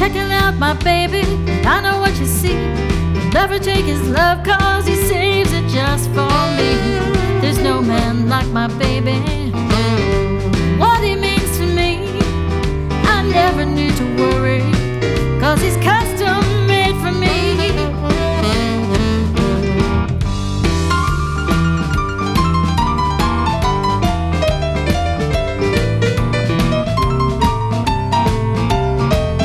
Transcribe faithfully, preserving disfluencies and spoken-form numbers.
checking out my baby. I know what you see. He'll never take his love, cause he saves it just for me.